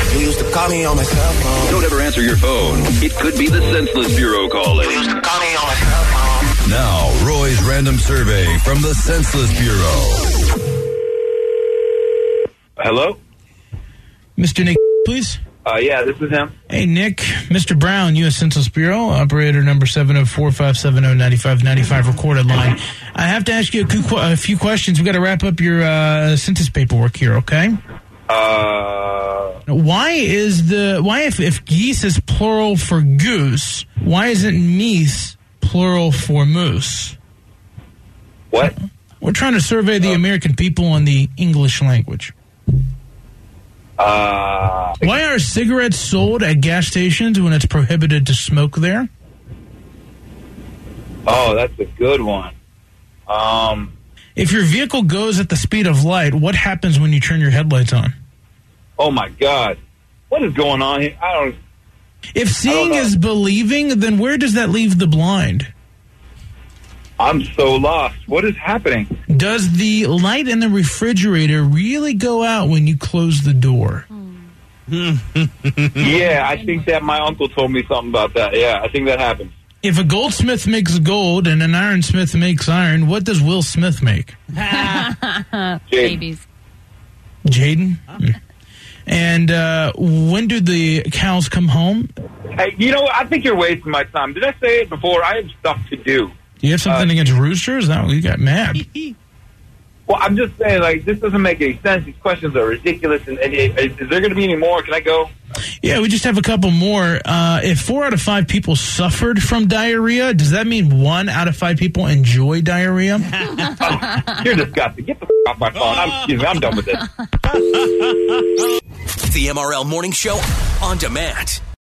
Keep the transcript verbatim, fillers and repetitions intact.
You used to call me on my cell phone. Don't ever answer your phone. It could be the Senseless Bureau calling. You used to call me on my cell phone. Now, Roy's random survey from the Senseless Bureau. Hello? Mister Nick, please. Uh, yeah, this is him. Hey, Nick. Mister Brown, U S Census Bureau, operator number seven oh four, five seven oh, nine five nine five, recorded line. I have to ask you a, coup- a few questions. We've got to wrap up your uh, census paperwork here, okay? Uh... Why is the... Why, if, if geese is plural for goose, why isn't meese plural for moose? What? We're trying to survey the American people on the English language. Uh, Why are cigarettes sold at gas stations when it's prohibited to smoke there? Oh, that's a good one. Um, If your vehicle goes at the speed of light, what happens when you turn your headlights on? oh, my God. What is going on here? I don't... If seeing know. is believing, then where does that leave the blind? I'm so lost. What is happening? Does the light in the refrigerator really go out when you close the door? Yeah, I think that my uncle told me something about that. Yeah, I think that happens. If a goldsmith makes gold and an ironsmith makes iron, what does Will Smith make? Babies. Jaden? Mm. And uh, when do the cows come home? Hey, you know what? I think you're wasting my time. Did I say it before? I have stuff to do. Do you have something Uh, against roosters? No, you got mad. Well, I'm just saying, like, this doesn't make any sense. These questions are ridiculous. And, and is there going to be any more? Can I go? Yeah, we just have a couple more. Uh, if four out of five people suffered from diarrhea, does that mean one out of five people enjoy diarrhea? Oh, you're disgusting. Get the f- off my phone. I'm, excuse me, I'm done with this. The M R L Morning Show on demand.